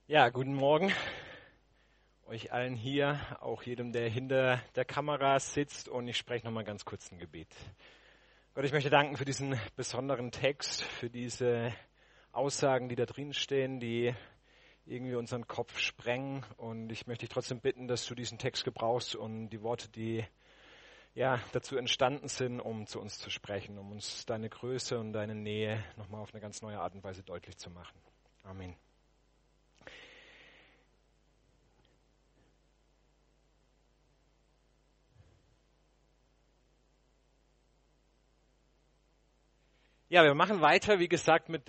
Ja, guten Morgen euch allen hier, auch jedem, der hinter der Kamera sitzt. Und ich spreche nochmal ganz kurz ein Gebet. Gott, ich möchte danken für diesen besonderen Text, für diese Aussagen, die da drin stehen, die irgendwie unseren Kopf sprengen. Und ich möchte dich trotzdem bitten, dass du diesen Text gebrauchst und die Worte, die dazu entstanden sind, um zu uns zu sprechen, um uns deine Größe und deine Nähe nochmal auf eine ganz neue Art und Weise deutlich zu machen. Amen. Ja, wir machen weiter, wie gesagt, mit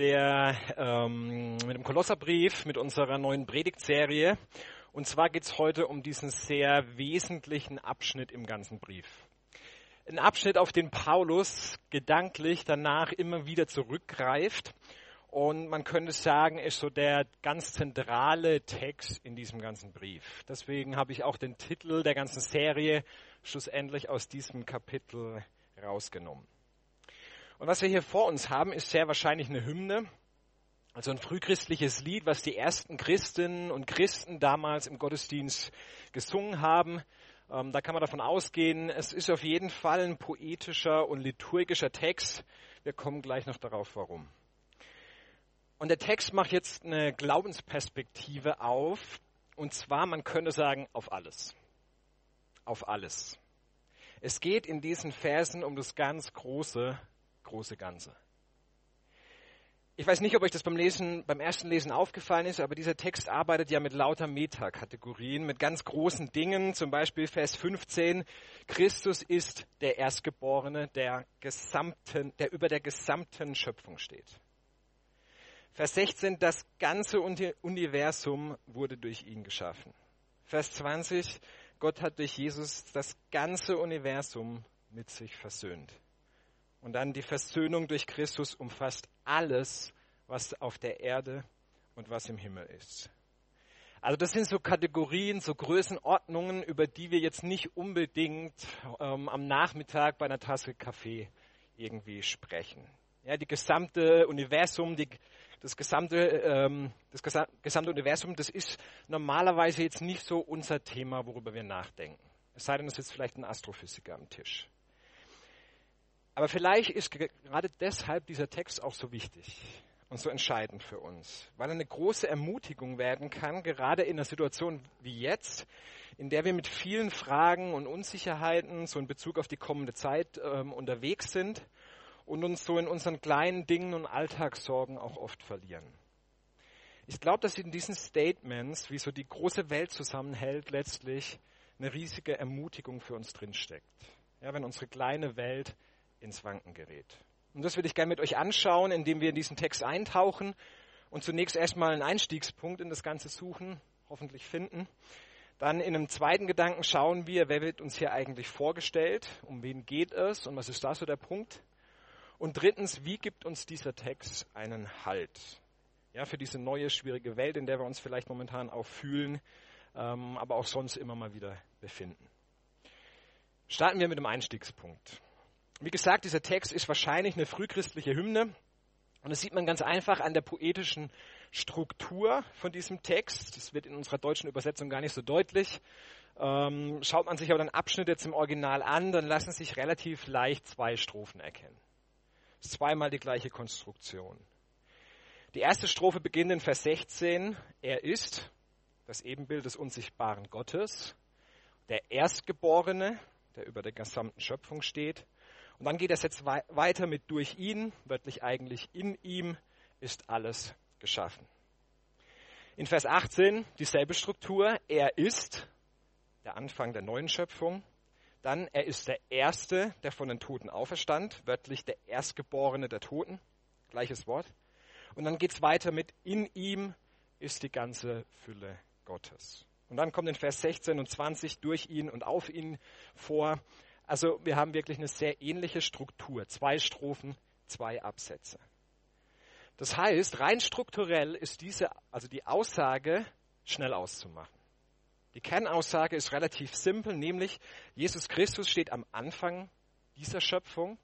dem Kolosserbrief, mit unserer neuen Predigtserie. Und zwar geht es heute um diesen sehr wesentlichen Abschnitt im ganzen Brief. Ein Abschnitt, auf den Paulus gedanklich danach immer wieder zurückgreift. Und man könnte sagen, ist so der ganz zentrale Text in diesem ganzen Brief. Deswegen habe ich auch den Titel der ganzen Serie schlussendlich aus diesem Kapitel rausgenommen. Und was wir hier vor uns haben, ist sehr wahrscheinlich eine Hymne, also ein frühchristliches Lied, was die ersten Christinnen und Christen damals im Gottesdienst gesungen haben. Da kann man davon ausgehen, es ist auf jeden Fall ein poetischer und liturgischer Text. Wir kommen gleich noch darauf, warum. Und der Text macht jetzt eine Glaubensperspektive auf, und zwar, man könnte sagen, auf alles. Auf alles. Es geht in diesen Versen um das ganz große Ganze. Ich weiß nicht, ob euch das beim ersten Lesen aufgefallen ist, aber dieser Text arbeitet ja mit lauter Metakategorien, mit ganz großen Dingen, zum Beispiel Vers 15, Christus ist der Erstgeborene, der über der gesamten Schöpfung steht. Vers 16, das ganze Universum wurde durch ihn geschaffen. Vers 20, Gott hat durch Jesus das ganze Universum mit sich versöhnt. Und dann die Versöhnung durch Christus umfasst alles, was auf der Erde und was im Himmel ist. Also das sind so Kategorien, so Größenordnungen, über die wir jetzt nicht unbedingt am Nachmittag bei einer Tasse Kaffee irgendwie sprechen. Ja, die gesamte Universum, das gesamte Universum, das ist normalerweise jetzt nicht so unser Thema, worüber wir nachdenken. Es sei denn, es sitzt vielleicht ein Astrophysiker am Tisch. Aber vielleicht ist gerade deshalb dieser Text auch so wichtig und so entscheidend für uns, weil er eine große Ermutigung werden kann, gerade in einer Situation wie jetzt, in der wir mit vielen Fragen und Unsicherheiten so in Bezug auf die kommende Zeit unterwegs sind und uns so in unseren kleinen Dingen und Alltagssorgen auch oft verlieren. Ich glaube, dass in diesen Statements, wie so die große Welt zusammenhält, letztlich eine riesige Ermutigung für uns drinsteckt. Ja, wenn unsere kleine Welt ins Wanken gerät. Und das würde ich gerne mit euch anschauen, indem wir in diesen Text eintauchen und zunächst erstmal einen Einstiegspunkt in das Ganze suchen, hoffentlich finden. Dann in einem zweiten Gedanken schauen wir, wer wird uns hier eigentlich vorgestellt, um wen geht es und was ist da so der Punkt. Und drittens, wie gibt uns dieser Text einen Halt? Ja, für diese neue, schwierige Welt, in der wir uns vielleicht momentan auch fühlen, aber auch sonst immer mal wieder befinden. Starten wir mit dem Einstiegspunkt. Wie gesagt, dieser Text ist wahrscheinlich eine frühchristliche Hymne und das sieht man ganz einfach an der poetischen Struktur von diesem Text. Das wird in unserer deutschen Übersetzung gar nicht so deutlich. Schaut man sich aber den Abschnitt jetzt im Original an, dann lassen sich relativ leicht zwei Strophen erkennen. Es ist zweimal die gleiche Konstruktion. Die erste Strophe beginnt in Vers 16. Er ist das Ebenbild des unsichtbaren Gottes, der Erstgeborene, der über der gesamten Schöpfung steht. Und dann geht es jetzt weiter mit durch ihn, wörtlich eigentlich in ihm ist alles geschaffen. In Vers 18 dieselbe Struktur. Er ist der Anfang der neuen Schöpfung. Dann er ist der Erste, der von den Toten auferstand, wörtlich der Erstgeborene der Toten. Gleiches Wort. Und dann geht es weiter mit in ihm ist die ganze Fülle Gottes. Und dann kommt in Vers 16 und 20 durch ihn und auf ihn vor. Also wir haben wirklich eine sehr ähnliche Struktur. 2 Strophen, 2 Absätze. Das heißt, rein strukturell ist die Aussage schnell auszumachen. Die Kernaussage ist relativ simpel, nämlich Jesus Christus steht am Anfang dieser Schöpfung.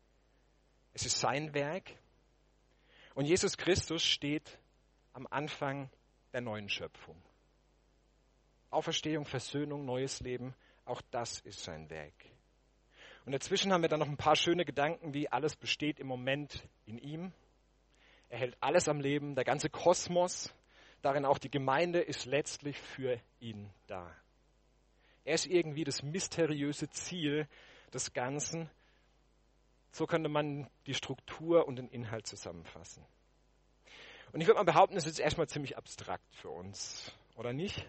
Es ist sein Werk. Und Jesus Christus steht am Anfang der neuen Schöpfung. Auferstehung, Versöhnung, neues Leben, auch das ist sein Werk. Und dazwischen haben wir dann noch ein paar schöne Gedanken, wie alles besteht im Moment in ihm. Er hält alles am Leben, der ganze Kosmos, darin auch die Gemeinde, ist letztlich für ihn da. Er ist irgendwie das mysteriöse Ziel des Ganzen. So könnte man die Struktur und den Inhalt zusammenfassen. Und ich würde mal behaupten, das ist jetzt erstmal ziemlich abstrakt für uns, oder nicht?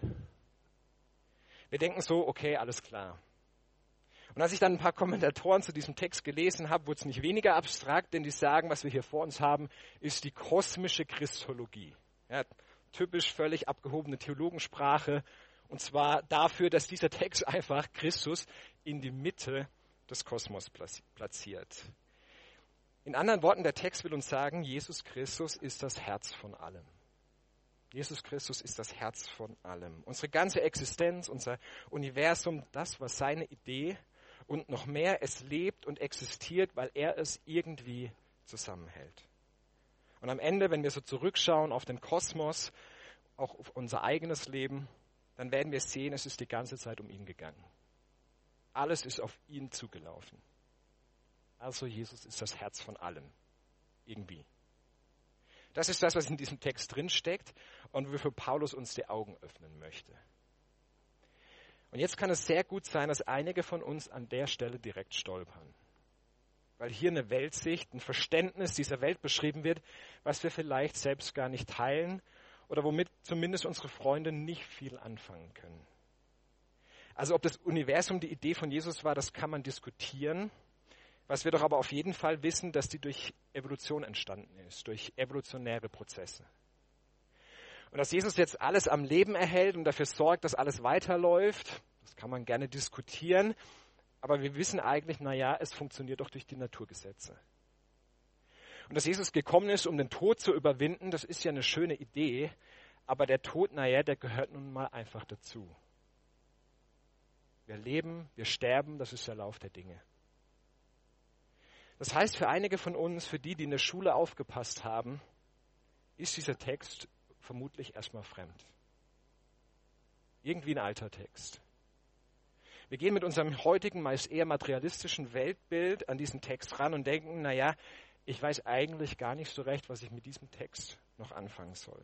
Wir denken so, okay, alles klar. Und als ich dann ein paar Kommentatoren zu diesem Text gelesen habe, wurde es nicht weniger abstrakt, denn die sagen, was wir hier vor uns haben, ist die kosmische Christologie. Ja, typisch völlig abgehobene Theologensprache. Und zwar dafür, dass dieser Text einfach Christus in die Mitte des Kosmos platziert. In anderen Worten, der Text will uns sagen, Jesus Christus ist das Herz von allem. Jesus Christus ist das Herz von allem. Unsere ganze Existenz, unser Universum, das war seine Idee. Und noch mehr, es lebt und existiert, weil er es irgendwie zusammenhält. Und am Ende, wenn wir so zurückschauen auf den Kosmos, auch auf unser eigenes Leben, dann werden wir sehen, es ist die ganze Zeit um ihn gegangen. Alles ist auf ihn zugelaufen. Also Jesus ist das Herz von allem. Irgendwie. Das ist das, was in diesem Text drinsteckt und wofür Paulus uns die Augen öffnen möchte. Und jetzt kann es sehr gut sein, dass einige von uns an der Stelle direkt stolpern. Weil hier eine Weltsicht, ein Verständnis dieser Welt beschrieben wird, was wir vielleicht selbst gar nicht teilen oder womit zumindest unsere Freunde nicht viel anfangen können. Also ob das Universum die Idee von Jesus war, das kann man diskutieren. Was wir doch aber auf jeden Fall wissen, dass die durch Evolution entstanden ist, durch evolutionäre Prozesse. Und dass Jesus jetzt alles am Leben erhält und dafür sorgt, dass alles weiterläuft, das kann man gerne diskutieren. Aber wir wissen eigentlich, es funktioniert doch durch die Naturgesetze. Und dass Jesus gekommen ist, um den Tod zu überwinden, das ist ja eine schöne Idee. Aber der Tod, der gehört nun mal einfach dazu. Wir leben, wir sterben, das ist der Lauf der Dinge. Das heißt, für einige von uns, für die in der Schule aufgepasst haben, ist dieser Text vermutlich erstmal fremd. Irgendwie ein alter Text. Wir gehen mit unserem heutigen, meist eher materialistischen Weltbild an diesen Text ran und denken, ich weiß eigentlich gar nicht so recht, was ich mit diesem Text noch anfangen soll.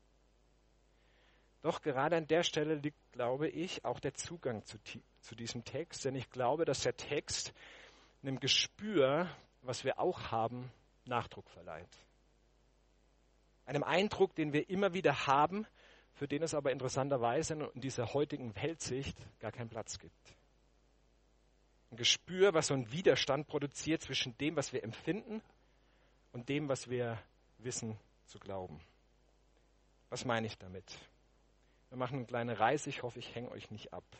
Doch gerade an der Stelle liegt, glaube ich, auch der Zugang zu diesem Text, denn ich glaube, dass der Text einem Gespür, was wir auch haben, Nachdruck verleiht. Einem Eindruck, den wir immer wieder haben, für den es aber interessanterweise in dieser heutigen Weltsicht gar keinen Platz gibt. Ein Gespür, was so einen Widerstand produziert zwischen dem, was wir empfinden und dem, was wir wissen zu glauben. Was meine ich damit? Wir machen eine kleine Reise, ich hoffe, ich hänge euch nicht ab.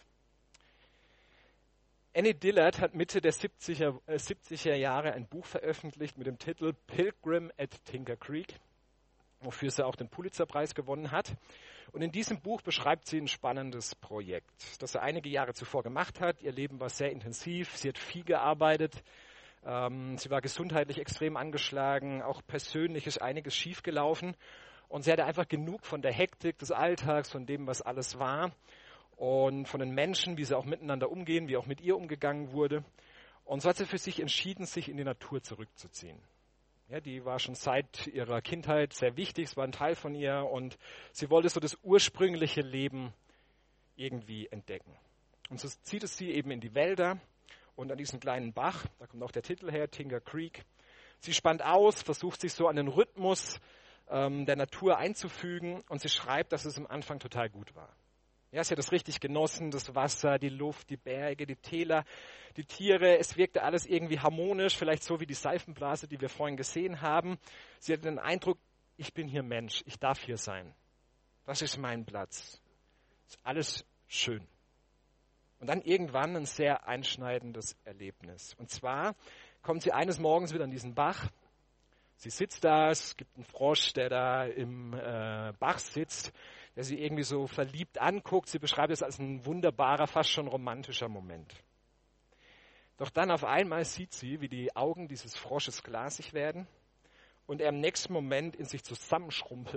Annie Dillard hat Mitte der 70er Jahre ein Buch veröffentlicht mit dem Titel Pilgrim at Tinker Creek, wofür sie auch den Pulitzerpreis gewonnen hat. Und in diesem Buch beschreibt sie ein spannendes Projekt, das sie einige Jahre zuvor gemacht hat. Ihr Leben war sehr intensiv, sie hat viel gearbeitet, sie war gesundheitlich extrem angeschlagen, auch persönlich ist einiges schiefgelaufen. Und sie hatte einfach genug von der Hektik des Alltags, von dem, was alles war und von den Menschen, wie sie auch miteinander umgehen, wie auch mit ihr umgegangen wurde. Und so hat sie für sich entschieden, sich in die Natur zurückzuziehen. Ja, die war schon seit ihrer Kindheit sehr wichtig, es war ein Teil von ihr und sie wollte so das ursprüngliche Leben irgendwie entdecken. Und so zieht es sie eben in die Wälder und an diesen kleinen Bach, da kommt auch der Titel her, Tinker Creek. Sie spannt aus, versucht sich so an den Rhythmus der Natur einzufügen und sie schreibt, dass es am Anfang total gut war. Ja, sie hat das richtig genossen, das Wasser, die Luft, die Berge, die Täler, die Tiere. Es wirkte alles irgendwie harmonisch, vielleicht so wie die Seifenblase, die wir vorhin gesehen haben. Sie hatte den Eindruck, ich bin hier Mensch, ich darf hier sein. Das ist mein Platz. Ist alles schön. Und dann irgendwann ein sehr einschneidendes Erlebnis. Und zwar kommt sie eines Morgens wieder an diesen Bach. Sie sitzt da, es gibt einen Frosch, der da im Bach sitzt, der sie irgendwie so verliebt anguckt. Sie beschreibt es als ein wunderbarer, fast schon romantischer Moment. Doch dann auf einmal sieht sie, wie die Augen dieses Frosches glasig werden und er im nächsten Moment in sich zusammenschrumpelt,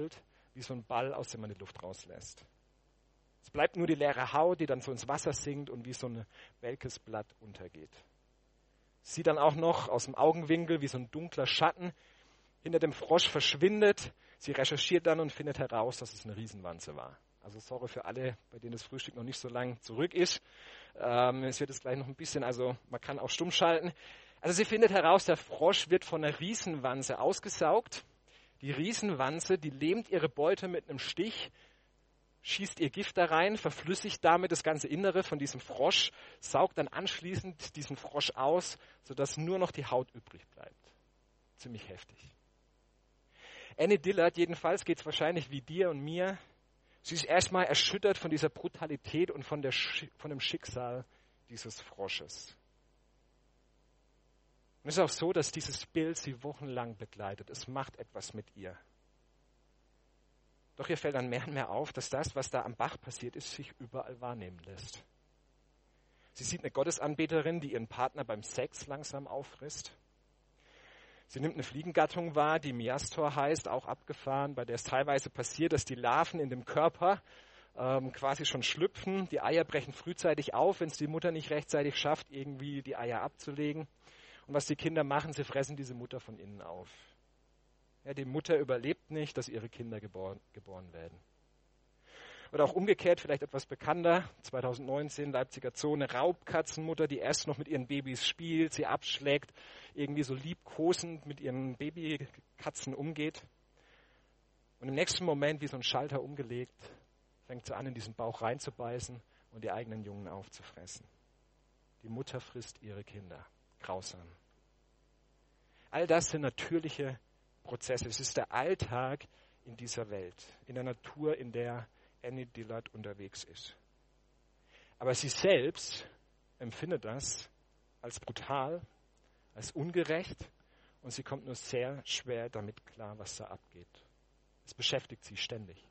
wie so ein Ball, aus dem man die Luft rauslässt. Es bleibt nur die leere Haut, die dann so ins Wasser sinkt und wie so ein welkes Blatt untergeht. Sieht dann auch noch aus dem Augenwinkel, wie so ein dunkler Schatten hinter dem Frosch verschwindet. Sie recherchiert dann und findet heraus, dass es eine Riesenwanze war. Also sorry für alle, bei denen das Frühstück noch nicht so lang zurück ist. Es wird jetzt gleich noch ein bisschen, also man kann auch stumm schalten. Also sie findet heraus, der Frosch wird von einer Riesenwanze ausgesaugt. Die Riesenwanze, die lähmt ihre Beute mit einem Stich, schießt ihr Gift da rein, verflüssigt damit das ganze Innere von diesem Frosch, saugt dann anschließend diesen Frosch aus, sodass nur noch die Haut übrig bleibt. Ziemlich heftig. Annie Dillard, jedenfalls geht es wahrscheinlich wie dir und mir. Sie ist erstmal erschüttert von dieser Brutalität und von dem Schicksal dieses Frosches. Und es ist auch so, dass dieses Bild sie wochenlang begleitet. Es macht etwas mit ihr. Doch ihr fällt dann mehr und mehr auf, dass das, was da am Bach passiert ist, sich überall wahrnehmen lässt. Sie sieht eine Gottesanbeterin, die ihren Partner beim Sex langsam auffrisst. Sie nimmt eine Fliegengattung wahr, die Miastor heißt, auch abgefahren, bei der es teilweise passiert, dass die Larven in dem Körper quasi schon schlüpfen. Die Eier brechen frühzeitig auf, wenn es die Mutter nicht rechtzeitig schafft, irgendwie die Eier abzulegen. Und was die Kinder machen, sie fressen diese Mutter von innen auf. Ja, die Mutter überlebt nicht, dass ihre Kinder geboren werden. Oder auch umgekehrt, vielleicht etwas bekannter, 2019, Leipziger Zoo, eine Raubkatzenmutter, die erst noch mit ihren Babys spielt, sie abschlägt, irgendwie so liebkosend mit ihren Babykatzen umgeht. Und im nächsten Moment, wie so ein Schalter umgelegt, fängt sie an, in diesen Bauch reinzubeißen und die eigenen Jungen aufzufressen. Die Mutter frisst ihre Kinder. Grausam. All das sind natürliche Prozesse. Es ist der Alltag in dieser Welt, in der Natur, in der Annie Dillard unterwegs ist. Aber sie selbst empfindet das als brutal, als ungerecht und sie kommt nur sehr schwer damit klar, was da abgeht. Es beschäftigt sie ständig.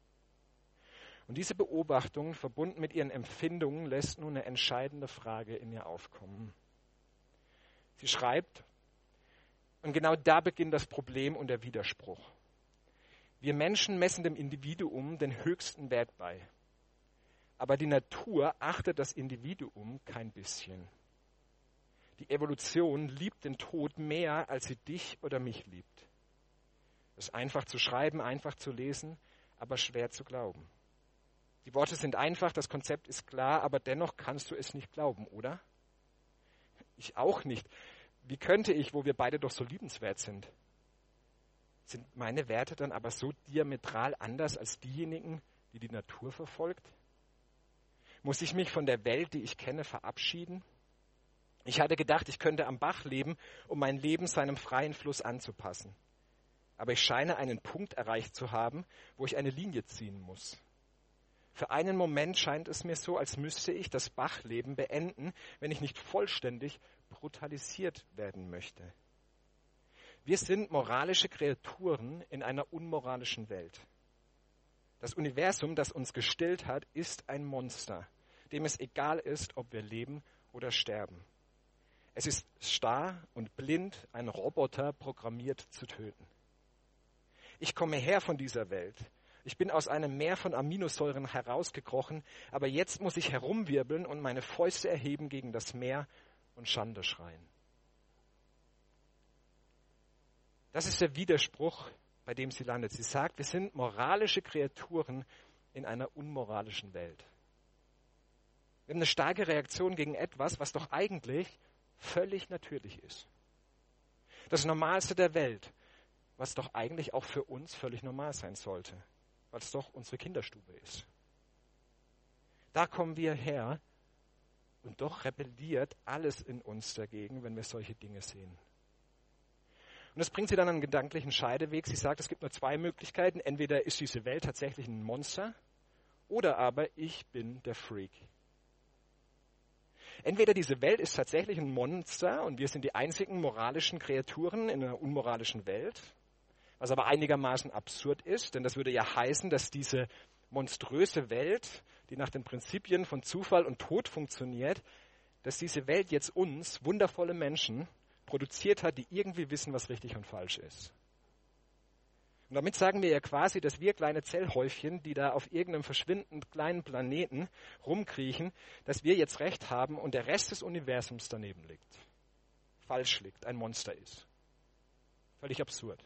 Und diese Beobachtung, verbunden mit ihren Empfindungen, lässt nun eine entscheidende Frage in ihr aufkommen. Sie schreibt, und genau da beginnt das Problem und der Widerspruch. Wir Menschen messen dem Individuum den höchsten Wert bei. Aber die Natur achtet das Individuum kein bisschen. Die Evolution liebt den Tod mehr, als sie dich oder mich liebt. Es ist einfach zu schreiben, einfach zu lesen, aber schwer zu glauben. Die Worte sind einfach, das Konzept ist klar, aber dennoch kannst du es nicht glauben, oder? Ich auch nicht. Wie könnte ich, wo wir beide doch so liebenswert sind? Sind meine Werte dann aber so diametral anders als diejenigen, die die Natur verfolgt? Muss ich mich von der Welt, die ich kenne, verabschieden? Ich hatte gedacht, ich könnte am Bach leben, um mein Leben seinem freien Fluss anzupassen. Aber ich scheine einen Punkt erreicht zu haben, wo ich eine Linie ziehen muss. Für einen Moment scheint es mir so, als müsste ich das Bachleben beenden, wenn ich nicht vollständig brutalisiert werden möchte. Wir sind moralische Kreaturen in einer unmoralischen Welt. Das Universum, das uns gestillt hat, ist ein Monster, dem es egal ist, ob wir leben oder sterben. Es ist starr und blind, ein Roboter programmiert zu töten. Ich komme her von dieser Welt. Ich bin aus einem Meer von Aminosäuren herausgekrochen, aber jetzt muss ich herumwirbeln und meine Fäuste erheben gegen das Meer und Schande schreien. Das ist der Widerspruch, bei dem sie landet. Sie sagt, wir sind moralische Kreaturen in einer unmoralischen Welt. Wir haben eine starke Reaktion gegen etwas, was doch eigentlich völlig natürlich ist. Das Normalste der Welt, was doch eigentlich auch für uns völlig normal sein sollte, weil es doch unsere Kinderstube ist. Da kommen wir her und doch rebelliert alles in uns dagegen, wenn wir solche Dinge sehen. Und das bringt sie dann an einen gedanklichen Scheideweg. Sie sagt, es gibt nur zwei Möglichkeiten. Entweder ist diese Welt tatsächlich ein Monster oder aber ich bin der Freak. Entweder diese Welt ist tatsächlich ein Monster und wir sind die einzigen moralischen Kreaturen in einer unmoralischen Welt, was aber einigermaßen absurd ist, denn das würde ja heißen, dass diese monströse Welt, die nach den Prinzipien von Zufall und Tod funktioniert, dass diese Welt jetzt uns, wundervolle Menschen, produziert hat, die irgendwie wissen, was richtig und falsch ist. Und damit sagen wir ja quasi, dass wir kleine Zellhäufchen, die da auf irgendeinem verschwindend kleinen Planeten rumkriechen, dass wir jetzt Recht haben und der Rest des Universums daneben liegt. Falsch liegt, ein Monster ist. Völlig absurd.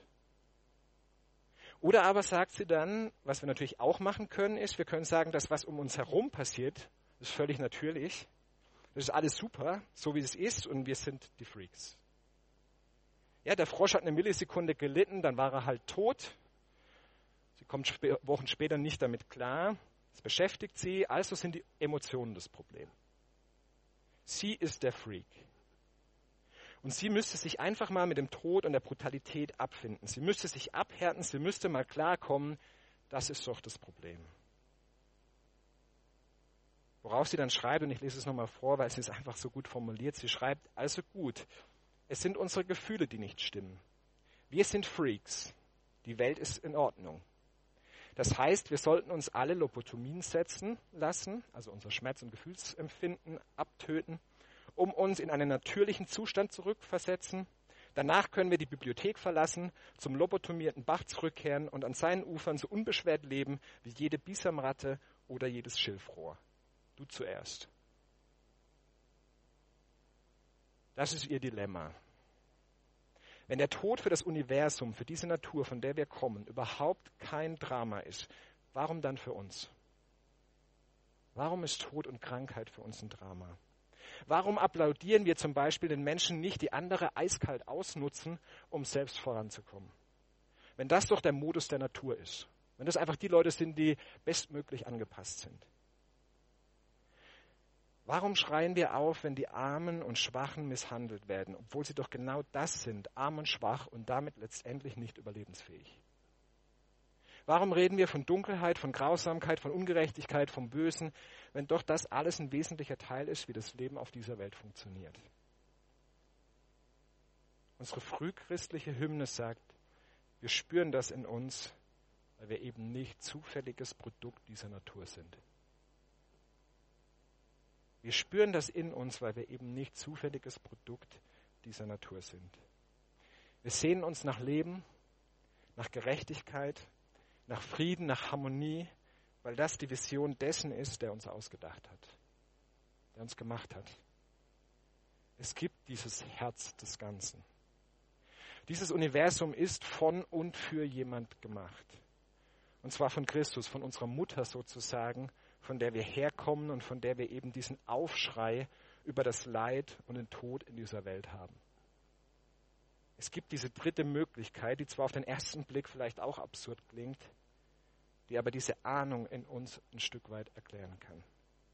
Oder aber sagt sie dann, was wir natürlich auch machen können, ist, wir können sagen, dass was um uns herum passiert, ist völlig natürlich. Das ist alles super, so wie es ist, und wir sind die Freaks. Ja, der Frosch hat eine Millisekunde gelitten, dann war er halt tot. Sie kommt Wochen später nicht damit klar. Es beschäftigt sie, also sind die Emotionen das Problem. Sie ist der Freak. Und sie müsste sich einfach mal mit dem Tod und der Brutalität abfinden. Sie müsste sich abhärten, sie müsste mal klarkommen, das ist doch das Problem. Worauf sie dann schreibt, und ich lese es nochmal vor, weil sie es einfach so gut formuliert, sie schreibt, also gut, es sind unsere Gefühle, die nicht stimmen. Wir sind Freaks. Die Welt ist in Ordnung. Das heißt, wir sollten uns alle Lobotomien setzen lassen, also unser Schmerz- und Gefühlsempfinden abtöten, um uns in einen natürlichen Zustand zurückversetzen. Danach können wir die Bibliothek verlassen, zum lobotomierten Bach zurückkehren und an seinen Ufern so unbeschwert leben wie jede Bisamratte oder jedes Schilfrohr. Du zuerst. Das ist ihr Dilemma. Wenn der Tod für das Universum, für diese Natur, von der wir kommen, überhaupt kein Drama ist, warum dann für uns? Warum ist Tod und Krankheit für uns ein Drama? Warum applaudieren wir zum Beispiel den Menschen nicht, die andere eiskalt ausnutzen, um selbst voranzukommen? Wenn das doch der Modus der Natur ist. Wenn das einfach die Leute sind, die bestmöglich angepasst sind. Warum schreien wir auf, wenn die Armen und Schwachen misshandelt werden, obwohl sie doch genau das sind, arm und schwach und damit letztendlich nicht überlebensfähig? Warum reden wir von Dunkelheit, von Grausamkeit, von Ungerechtigkeit, vom Bösen, wenn doch das alles ein wesentlicher Teil ist, wie das Leben auf dieser Welt funktioniert? Unsere frühchristliche Hymne sagt, wir spüren das in uns, weil wir eben nicht zufälliges Produkt dieser Natur sind. Wir spüren das in uns, weil wir eben nicht zufälliges Produkt dieser Natur sind. Wir sehnen uns nach Leben, nach Gerechtigkeit, nach Frieden, nach Harmonie, weil das die Vision dessen ist, der uns ausgedacht hat, der uns gemacht hat. Es gibt dieses Herz des Ganzen. Dieses Universum ist von und für jemand gemacht. Und zwar von Christus, von unserer Mutter sozusagen, von der wir herkommen und von der wir eben diesen Aufschrei über das Leid und den Tod in dieser Welt haben. Es gibt diese dritte Möglichkeit, die zwar auf den ersten Blick vielleicht auch absurd klingt, die aber diese Ahnung in uns ein Stück weit erklären kann.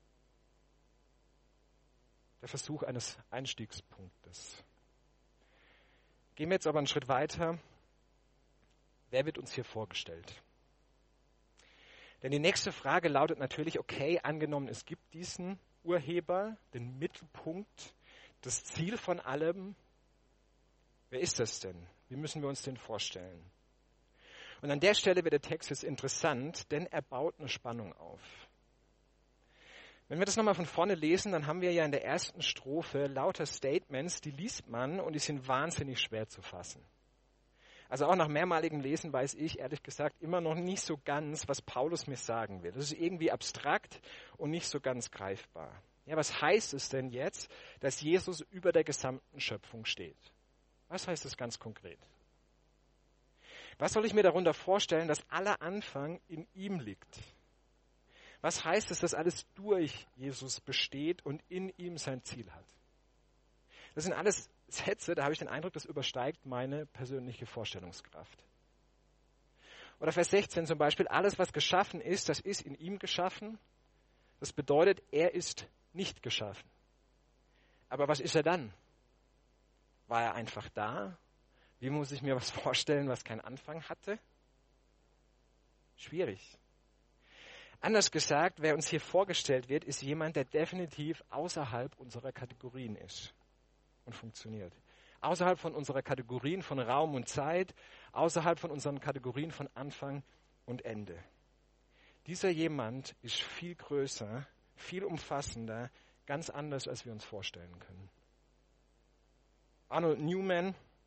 Der Versuch eines Einstiegspunktes. Gehen wir jetzt aber einen Schritt weiter. Wer wird uns hier vorgestellt? Denn die nächste Frage lautet natürlich, okay, angenommen, es gibt diesen Urheber, den Mittelpunkt, das Ziel von allem. Wer ist das denn? Wie müssen wir uns den vorstellen? Und an der Stelle wird der Text jetzt interessant, denn er baut eine Spannung auf. Wenn wir das nochmal von vorne lesen, dann haben wir ja in der ersten Strophe lauter Statements, die liest man und die sind wahnsinnig schwer zu fassen. Also auch nach mehrmaligem Lesen weiß ich, ehrlich gesagt, immer noch nicht so ganz, was Paulus mir sagen will. Das ist irgendwie abstrakt und nicht so ganz greifbar. Ja, was heißt es denn jetzt, dass Jesus über der gesamten Schöpfung steht? Was heißt das ganz konkret? Was soll ich mir darunter vorstellen, dass aller Anfang in ihm liegt? Was heißt es, dass alles durch Jesus besteht und in ihm sein Ziel hat? Das sind alles Sätze, da habe ich den Eindruck, das übersteigt meine persönliche Vorstellungskraft. Oder Vers 16 zum Beispiel, alles was geschaffen ist, das ist in ihm geschaffen. Das bedeutet, er ist nicht geschaffen. Aber was ist er dann? War er einfach da? Wie muss ich mir was vorstellen, was keinen Anfang hatte? Schwierig. Anders gesagt, wer uns hier vorgestellt wird, ist jemand, der definitiv außerhalb unserer Kategorien ist und funktioniert. Außerhalb von unserer Kategorien von Raum und Zeit, außerhalb von unseren Kategorien von Anfang und Ende. Dieser jemand ist viel größer, viel umfassender, ganz anders, als wir uns vorstellen können. Arnold Newman,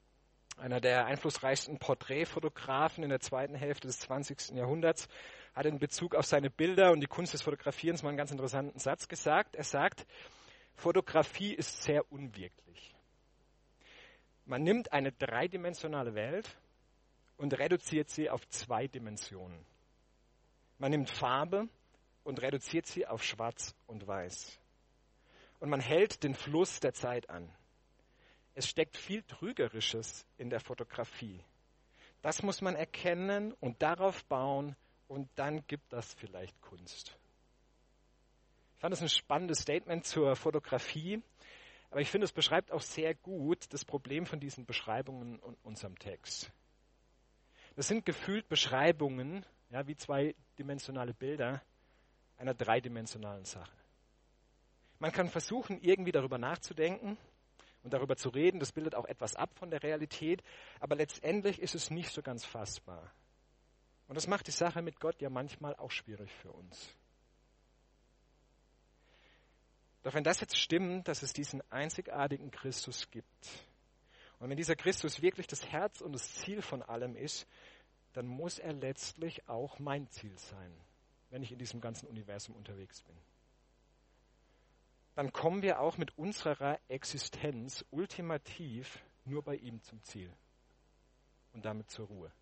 einer der einflussreichsten Porträtfotografen in der zweiten Hälfte des 20. Jahrhunderts, hat in Bezug auf seine Bilder und die Kunst des Fotografierens mal einen ganz interessanten Satz gesagt. Er sagt, Fotografie ist sehr unwirklich. Man nimmt eine dreidimensionale Welt und reduziert sie auf 2 Dimensionen. Man nimmt Farbe und reduziert sie auf Schwarz und Weiß. Und man hält den Fluss der Zeit an. Es steckt viel Trügerisches in der Fotografie. Das muss man erkennen und darauf bauen und dann gibt das vielleicht Kunst. Ich fand das ein spannendes Statement zur Fotografie, aber ich finde, es beschreibt auch sehr gut das Problem von diesen Beschreibungen in unserem Text. Das sind gefühlt Beschreibungen, ja, wie 2-dimensionale Bilder einer 3-dimensionalen Sache. Man kann versuchen, irgendwie darüber nachzudenken und darüber zu reden. Das bildet auch etwas ab von der Realität, aber letztendlich ist es nicht so ganz fassbar. Und das macht die Sache mit Gott ja manchmal auch schwierig für uns. Doch wenn das jetzt stimmt, dass es diesen einzigartigen Christus gibt und wenn dieser Christus wirklich das Herz und das Ziel von allem ist, dann muss er letztlich auch mein Ziel sein, wenn ich in diesem ganzen Universum unterwegs bin. Dann kommen wir auch mit unserer Existenz ultimativ nur bei ihm zum Ziel und damit zur Ruhe.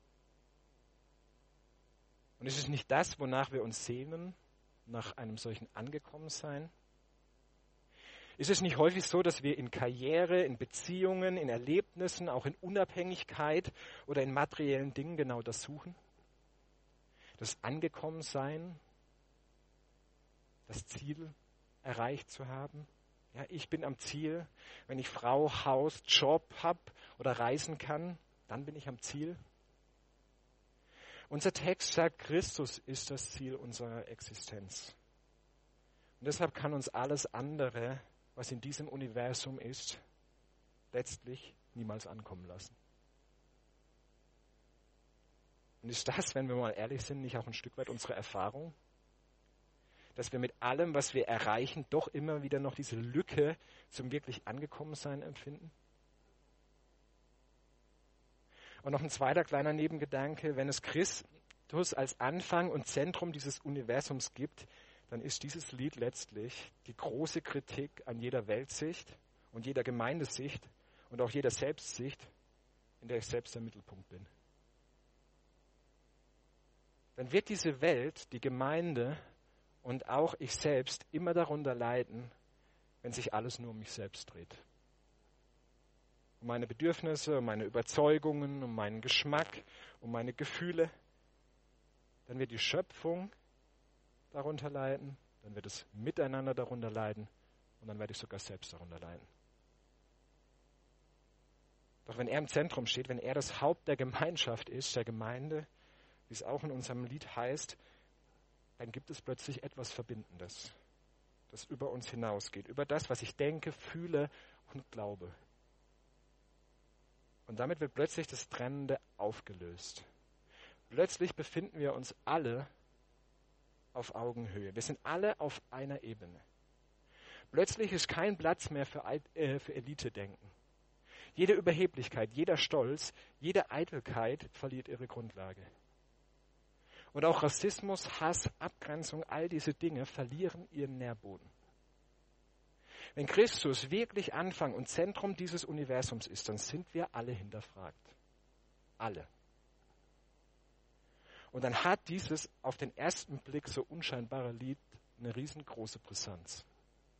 Und ist es nicht das, wonach wir uns sehnen, nach einem solchen Angekommensein? Ist es nicht häufig so, dass wir in Karriere, in Beziehungen, in Erlebnissen, auch in Unabhängigkeit oder in materiellen Dingen genau das suchen? Das Angekommensein, das Ziel erreicht zu haben? Ja, ich bin am Ziel. Wenn ich Frau, Haus, Job habe oder reisen kann, dann bin ich am Ziel. Unser Text sagt, Christus ist das Ziel unserer Existenz. Und deshalb kann uns alles andere, was in diesem Universum ist, letztlich niemals ankommen lassen. Und ist das, wenn wir mal ehrlich sind, nicht auch ein Stück weit unsere Erfahrung? Dass wir mit allem, was wir erreichen, doch immer wieder noch diese Lücke zum wirklich Angekommensein empfinden? Und noch ein zweiter kleiner Nebengedanke, wenn es Christus als Anfang und Zentrum dieses Universums gibt, dann ist dieses Lied letztlich die große Kritik an jeder Weltsicht und jeder Gemeindesicht und auch jeder Selbstsicht, in der ich selbst der Mittelpunkt bin. Dann wird diese Welt, die Gemeinde und auch ich selbst immer darunter leiden, wenn sich alles nur um mich selbst dreht. Um meine Bedürfnisse, um meine Überzeugungen, um meinen Geschmack, um meine Gefühle. Dann wird die Schöpfung darunter leiden, dann wird das Miteinander darunter leiden und dann werde ich sogar selbst darunter leiden. Doch wenn er im Zentrum steht, wenn er das Haupt der Gemeinschaft ist, der Gemeinde, wie es auch in unserem Lied heißt, dann gibt es plötzlich etwas Verbindendes, das über uns hinausgeht, über das, was ich denke, fühle und glaube. Und damit wird plötzlich das Trennende aufgelöst. Plötzlich befinden wir uns alle auf Augenhöhe. Wir sind alle auf einer Ebene. Plötzlich ist kein Platz mehr für Elite-Denken. Jede Überheblichkeit, jeder Stolz, jede Eitelkeit verliert ihre Grundlage. Und auch Rassismus, Hass, Abgrenzung, all diese Dinge verlieren ihren Nährboden. Wenn Christus wirklich Anfang und Zentrum dieses Universums ist, dann sind wir alle hinterfragt. Alle. Und dann hat dieses auf den ersten Blick so unscheinbare Lied eine riesengroße Brisanz.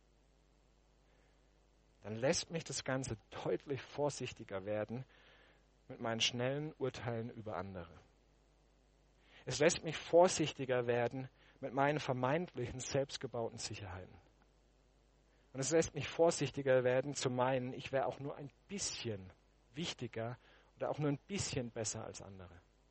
Dann lässt mich das Ganze deutlich vorsichtiger werden mit meinen schnellen Urteilen über andere. Es lässt mich vorsichtiger werden mit meinen vermeintlichen selbstgebauten Sicherheiten. Und es lässt mich vorsichtiger werden zu meinen, ich wäre auch nur ein bisschen wichtiger oder auch nur ein bisschen besser als andere.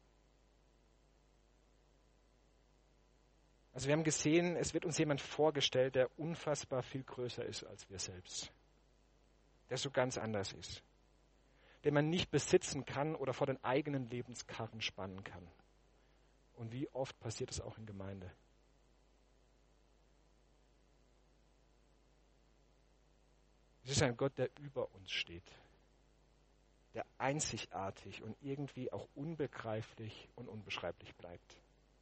Also wir haben gesehen, es wird uns jemand vorgestellt, der unfassbar viel größer ist als wir selbst. Der so ganz anders ist. Den man nicht besitzen kann oder vor den eigenen Lebenskarren spannen kann. Und wie oft passiert es auch in Gemeinde? Es ist ein Gott, der über uns steht. der einzigartig und irgendwie auch unbegreiflich und unbeschreiblich bleibt.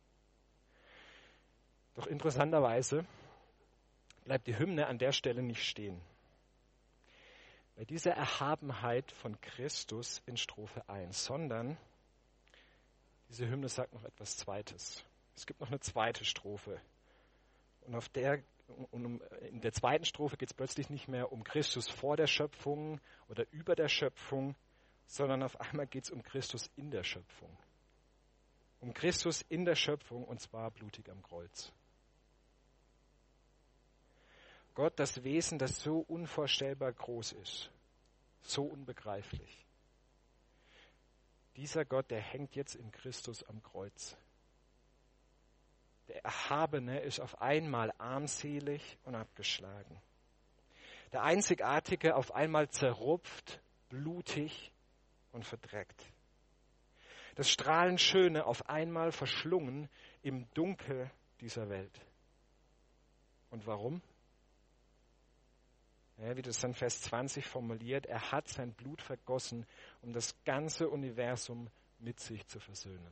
Doch interessanterweise bleibt die Hymne an der Stelle nicht stehen. Bei dieser Erhabenheit von Christus in Strophe 1, sondern diese Hymne sagt noch etwas Zweites. Es gibt noch eine zweite Strophe. Und in der zweiten Strophe geht es plötzlich nicht mehr um Christus vor der Schöpfung oder über der Schöpfung, sondern auf einmal geht es um Christus in der Schöpfung. Um Christus in der Schöpfung, und zwar blutig am Kreuz. Gott, das Wesen, das so unvorstellbar groß ist, so unbegreiflich. Dieser Gott, der hängt jetzt in Christus am Kreuz. Der Erhabene ist auf einmal armselig und abgeschlagen. Der Einzigartige auf einmal zerrupft, blutig und verdreckt. Das strahlend Schöne auf einmal verschlungen im Dunkel dieser Welt. Und warum? Ja, wie das dann Vers 20 formuliert, er hat sein Blut vergossen, um das ganze Universum mit sich zu versöhnen.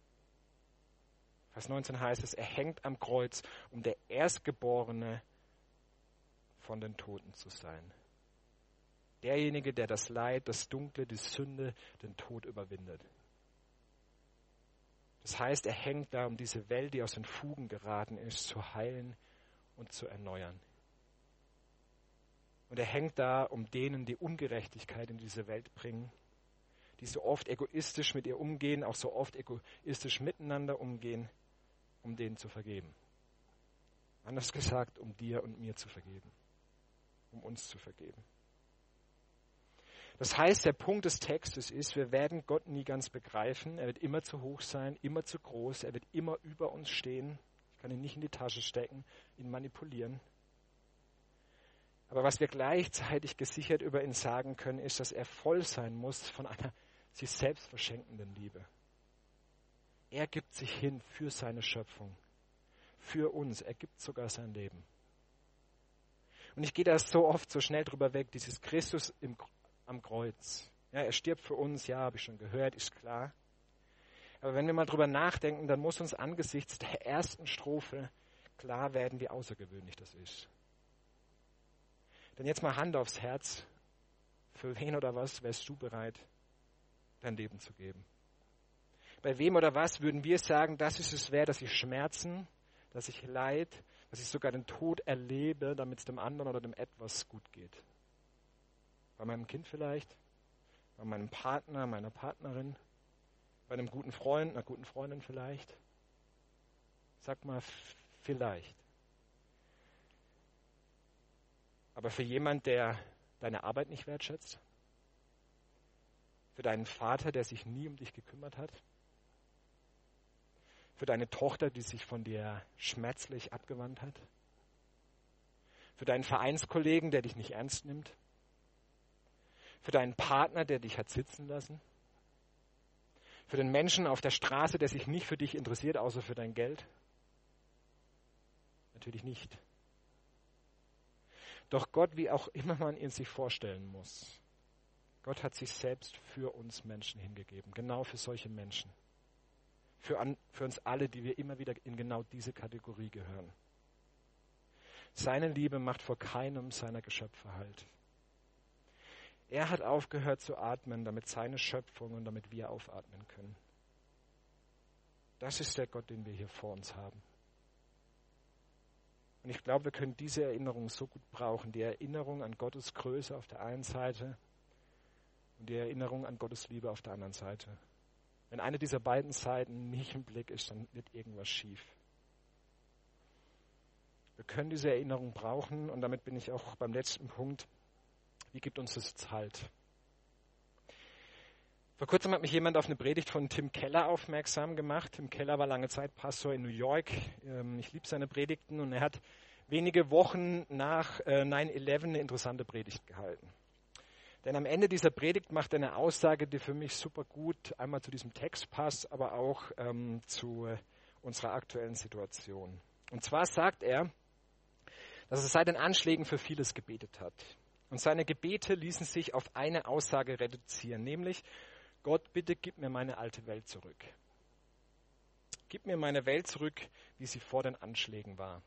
Vers 19 heißt es, er hängt am Kreuz, um der Erstgeborene von den Toten zu sein. Derjenige, der das Leid, das Dunkle, die Sünde, den Tod überwindet. Das heißt, er hängt da, um diese Welt, die aus den Fugen geraten ist, zu heilen und zu erneuern. Und er hängt da, um denen, die Ungerechtigkeit in diese Welt bringen, die so oft egoistisch mit ihr umgehen, auch so oft egoistisch miteinander umgehen, um denen zu vergeben. Anders gesagt, um dir und mir zu vergeben, um uns zu vergeben. Das heißt, der Punkt des Textes ist, wir werden Gott nie ganz begreifen. Er wird immer zu hoch sein, immer zu groß. Er wird immer über uns stehen. Ich kann ihn nicht in die Tasche stecken, ihn manipulieren. Aber was wir gleichzeitig gesichert über ihn sagen können, ist, dass er voll sein muss von einer sich selbst verschenkenden Liebe. Er gibt sich hin für seine Schöpfung, für uns. Er gibt sogar sein Leben. Und ich gehe da so oft so schnell drüber weg, dieses Christus am Kreuz. Ja, er stirbt für uns, ja, habe ich schon gehört, ist klar. Aber wenn wir mal drüber nachdenken, dann muss uns angesichts der ersten Strophe klar werden, wie außergewöhnlich das ist. Denn jetzt mal Hand aufs Herz. Für wen oder was wärst du bereit, dein Leben zu geben? Bei wem oder was würden wir sagen, das ist es wert, dass ich Schmerzen, dass ich Leid, dass ich sogar den Tod erlebe, damit es dem anderen oder dem etwas gut geht? Bei meinem Kind vielleicht, bei meinem Partner, meiner Partnerin, bei einem guten Freund, einer guten Freundin vielleicht. Sag mal, vielleicht. Aber für jemand, der deine Arbeit nicht wertschätzt? Für deinen Vater, der sich nie um dich gekümmert hat? Für deine Tochter, die sich von dir schmerzlich abgewandt hat? Für deinen Vereinskollegen, der dich nicht ernst nimmt? Für deinen Partner, der dich hat sitzen lassen? Für den Menschen auf der Straße, der sich nicht für dich interessiert, außer für dein Geld? Natürlich nicht. Doch Gott, wie auch immer man ihn sich vorstellen muss, Gott hat sich selbst für uns Menschen hingegeben, genau für solche Menschen. Für uns alle, die wir immer wieder in genau diese Kategorie gehören. Seine Liebe macht vor keinem seiner Geschöpfe Halt. Er hat aufgehört zu atmen, damit seine Schöpfung und damit wir aufatmen können. Das ist der Gott, den wir hier vor uns haben. Und ich glaube, wir können diese Erinnerung so gut brauchen. Die Erinnerung an Gottes Größe auf der einen Seite und die Erinnerung an Gottes Liebe auf der anderen Seite. Wenn eine dieser beiden Seiten nicht im Blick ist, dann wird irgendwas schief. Wir können diese Erinnerung brauchen und damit bin ich auch beim letzten Punkt. Wie gibt uns das jetzt Halt? Vor kurzem hat mich jemand auf eine Predigt von Tim Keller aufmerksam gemacht. Tim Keller war lange Zeit Pastor in New York. Ich liebe seine Predigten und er hat wenige Wochen nach 9/11 eine interessante Predigt gehalten. Denn am Ende dieser Predigt macht er eine Aussage, die für mich super gut einmal zu diesem Text passt, aber auch zu unserer aktuellen Situation. Und zwar sagt er, dass er seit den Anschlägen für vieles gebetet hat. Und seine Gebete ließen sich auf eine Aussage reduzieren, nämlich: Gott, bitte gib mir meine alte Welt zurück. Gib mir meine Welt zurück, wie sie vor den Anschlägen war.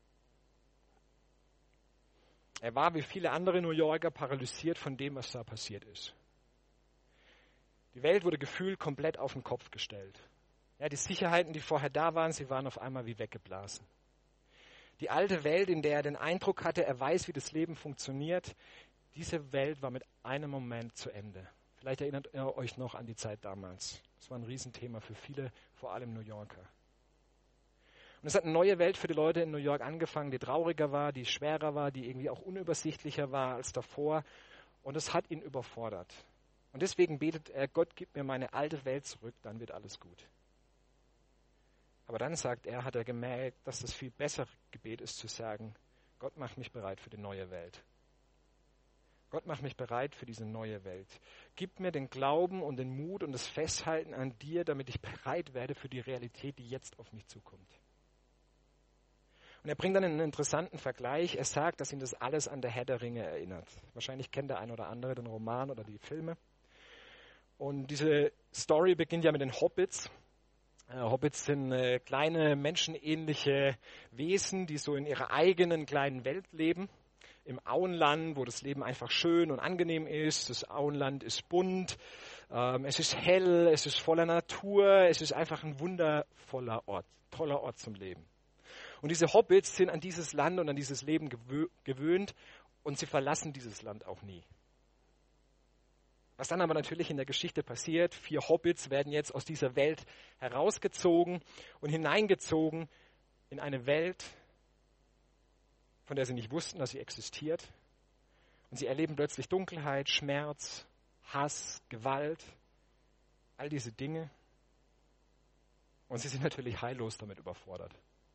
Er war wie viele andere New Yorker paralysiert von dem, was da passiert ist. Die Welt wurde gefühlt komplett auf den Kopf gestellt. Ja, die Sicherheiten, die vorher da waren, sie waren auf einmal wie weggeblasen. Die alte Welt, in der er den Eindruck hatte, er weiß, wie das Leben funktioniert, diese Welt war mit einem Moment zu Ende. Vielleicht erinnert ihr euch noch an die Zeit damals. Das war ein Riesenthema für viele, vor allem New Yorker. Und es hat eine neue Welt für die Leute in New York angefangen, die trauriger war, die schwerer war, die irgendwie auch unübersichtlicher war als davor. Und es hat ihn überfordert. Und deswegen betet er: Gott, gib mir meine alte Welt zurück, dann wird alles gut. Aber dann sagt er, hat er gemerkt, dass das viel bessere Gebet ist, zu sagen: Gott, mach mich bereit für die neue Welt. Gott, mach mich bereit für diese neue Welt. Gib mir den Glauben und den Mut und das Festhalten an dir, damit ich bereit werde für die Realität, die jetzt auf mich zukommt. Und er bringt dann einen interessanten Vergleich. Er sagt, dass ihn das alles an der Herr der Ringe erinnert. Wahrscheinlich kennt der ein oder andere den Roman oder die Filme. Und diese Story beginnt ja mit den Hobbits. Hobbits sind kleine, menschenähnliche Wesen, die so in ihrer eigenen kleinen Welt leben. Im Auenland, wo das Leben einfach schön und angenehm ist. Das Auenland ist bunt, es ist hell, es ist voller Natur, es ist einfach ein wundervoller Ort, toller Ort zum Leben. Und diese Hobbits sind an dieses Land und an dieses Leben gewöhnt und sie verlassen dieses Land auch nie. Was dann aber natürlich in der Geschichte passiert: 4 Hobbits werden jetzt aus dieser Welt herausgezogen und hineingezogen in eine Welt, von der sie nicht wussten, dass sie existiert. Und sie erleben plötzlich Dunkelheit, Schmerz, Hass, Gewalt, all diese Dinge. Und sie sind natürlich heillos damit überfordert.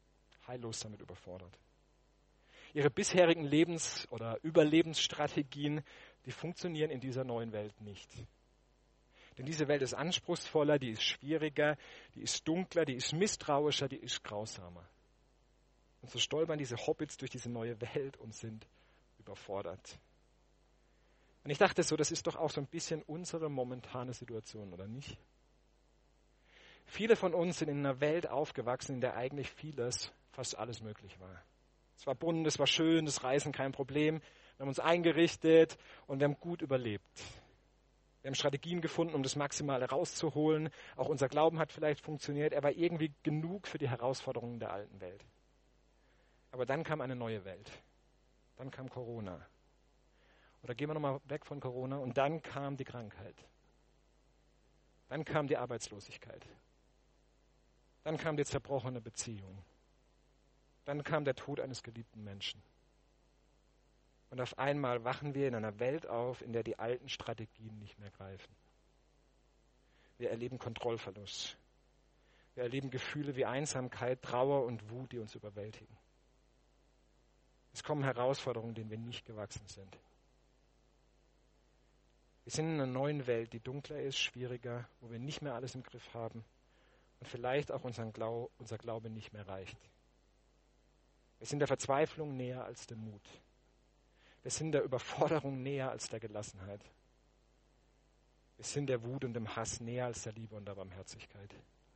Ihre bisherigen oder Überlebensstrategien, die funktionieren in dieser neuen Welt nicht. Denn diese Welt ist anspruchsvoller, die ist schwieriger, die ist dunkler, die ist misstrauischer, die ist grausamer. Und so stolpern diese Hobbits durch diese neue Welt und sind überfordert. Und ich dachte so, das ist doch auch so ein bisschen unsere momentane Situation, oder nicht? Viele von uns sind in einer Welt aufgewachsen, in der eigentlich fast alles möglich war. Es war bunt, es war schön, das Reisen kein Problem. Wir haben uns eingerichtet und wir haben gut überlebt. Wir haben Strategien gefunden, um das Maximale rauszuholen. Auch unser Glauben hat vielleicht funktioniert. Er war irgendwie genug für die Herausforderungen der alten Welt. Aber dann kam eine neue Welt. Dann kam Corona. Oder gehen wir nochmal weg von Corona. Und dann kam die Krankheit. Dann kam die Arbeitslosigkeit. Dann kam die zerbrochene Beziehung. Dann kam der Tod eines geliebten Menschen. Und auf einmal wachen wir in einer Welt auf, in der die alten Strategien nicht mehr greifen. Wir erleben Kontrollverlust. Wir erleben Gefühle wie Einsamkeit, Trauer und Wut, die uns überwältigen. Es kommen Herausforderungen, denen wir nicht gewachsen sind. Wir sind in einer neuen Welt, die dunkler ist, schwieriger, wo wir nicht mehr alles im Griff haben und vielleicht auch unser Glaube nicht mehr reicht. Wir sind der Verzweiflung näher als dem Mut. Wir sind der Überforderung näher als der Gelassenheit. Wir sind der Wut und dem Hass näher als der Liebe und der Barmherzigkeit.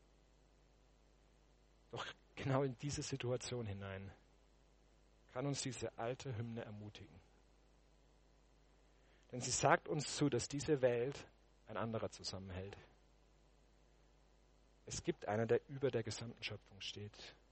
Doch genau in diese Situation hinein kann uns diese alte Hymne ermutigen. Denn sie sagt uns zu, dass diese Welt ein anderer zusammenhält. Es gibt einer, der über der gesamten Schöpfung steht.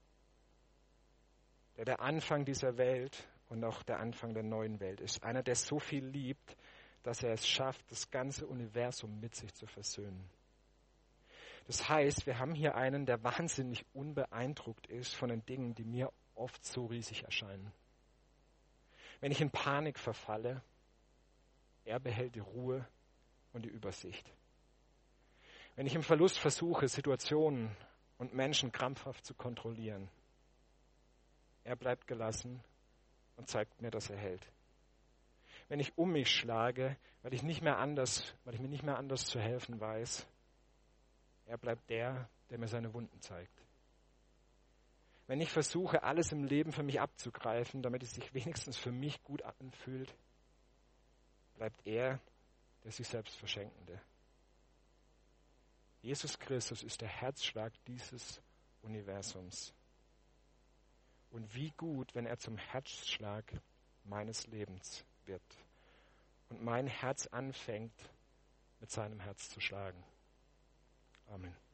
Der Anfang dieser Welt und auch der Anfang der neuen Welt ist. Einer, der so viel liebt, dass er es schafft, das ganze Universum mit sich zu versöhnen. Das heißt, wir haben hier einen, der wahnsinnig unbeeindruckt ist von den Dingen, die mir oft so riesig erscheinen. Wenn ich in Panik verfalle, er behält die Ruhe und die Übersicht. Wenn ich im Verlust versuche, Situationen und Menschen krampfhaft zu kontrollieren, er bleibt gelassen und zeigt mir, dass er hält. Wenn ich um mich schlage, weil ich mir nicht mehr anders zu helfen weiß, er bleibt der mir seine Wunden zeigt. Wenn ich versuche, alles im Leben für mich abzugreifen, damit es sich wenigstens für mich gut anfühlt, bleibt er der sich selbst Verschenkende. Jesus Christus ist der Herzschlag dieses Universums. Und wie gut, wenn er zum Herzschlag meines Lebens wird und mein Herz anfängt, mit seinem Herz zu schlagen. Amen.